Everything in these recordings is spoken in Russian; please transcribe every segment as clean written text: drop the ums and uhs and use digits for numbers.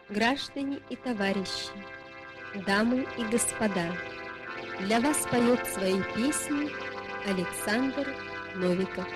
Граждане и товарищи, дамы и господа, для вас поет свои песни Александр Новиков.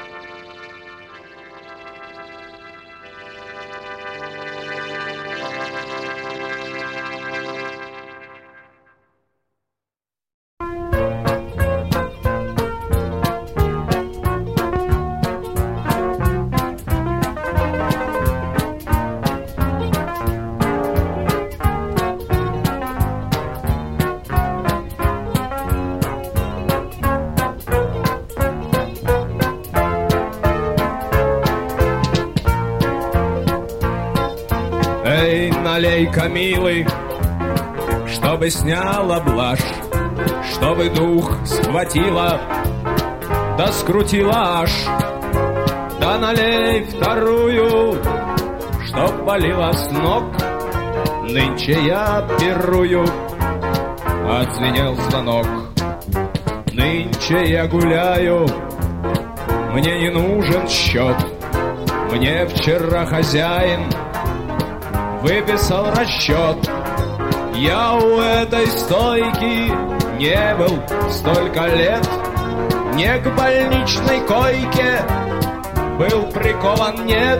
Эй, налей-ка, милый, чтобы сняла блажь, чтобы дух схватила, да скрутила аж. Да налей вторую, чтоб болела с ног. Нынче я пирую, отзвенел звонок. Нынче я гуляю, мне не нужен счет. Мне вчера хозяин выписал расчет. Я у этой стойки не был столько лет. Не к больничной койке был прикован, нет.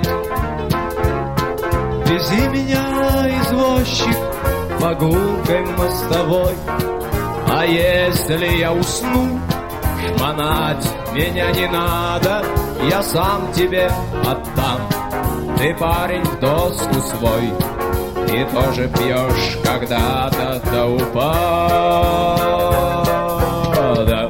Вези меня, извозчик, по гулкой мостовой. А если я усну, шмонать меня не надо, я сам тебе отдам. Ты, парень, в доску свой и тоже пьешь когда-то до упада.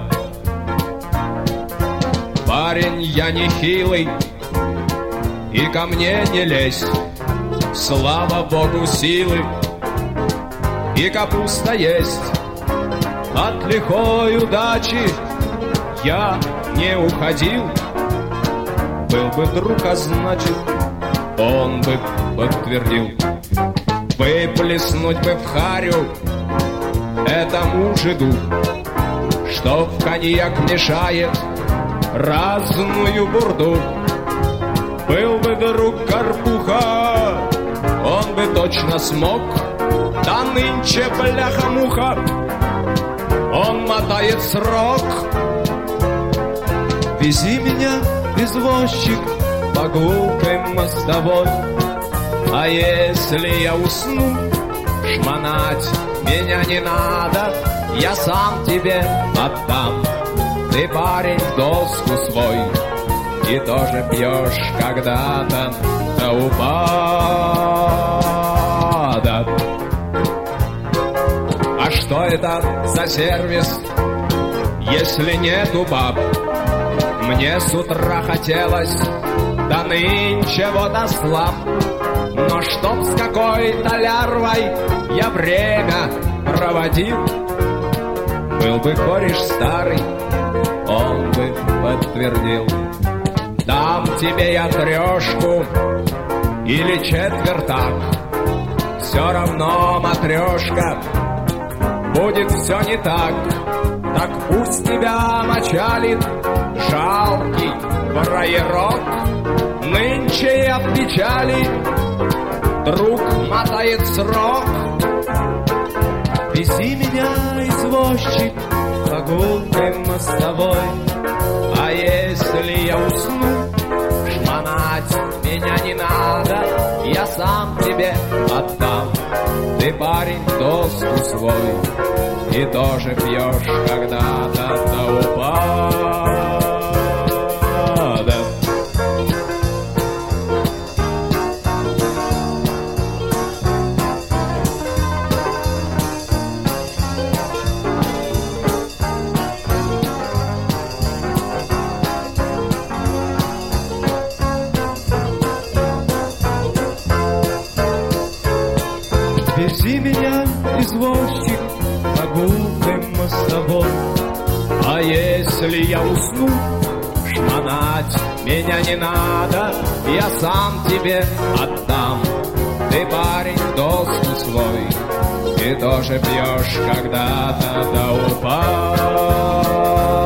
Парень, я не хилый, и ко мне не лезь. Слава Богу, силы и капуста есть. От лихой удачи я не уходил. Был бы друг, а значит, он бы подтвердил. Выплеснуть бы в харю этому жиду, что в коньяк мешает разную бурду. Был бы друг Карпуха, он бы точно смог. Да нынче, бляха-муха, он мотает срок. Вези меня, извозчик, по гулкой мостовой. А если я усну, шмонать меня не надо, я сам тебе отдам. Ты, парень, в доску свой и тоже пьешь когда-то до упада. А что это за сервис, если нету баб? Мне с утра хотелось, да нынче вот ослаб. Но чтоб с какой-то лярвой я время проводил, был бы кореш старый, он бы подтвердил. Дам тебе я трешку или четвертак, все равно, матрешка, будет все не так. Так пусть тебя мочалит жалкий фраерок. Нынче я в печали, друг мотает срок. Вези меня, извозчик, по гулкой мостовой. А если я усну, шмонать меня не надо, я сам тебе отдам. Ты, парень, в доску свой и тоже пьешь когда-то до упада. Вези меня, извозчик, по гулкой мостовой. А если я усну, шмонать меня не надо, я сам тебе отдам. Ты, парень, в доску свой и тоже пьешь когда-то до упада.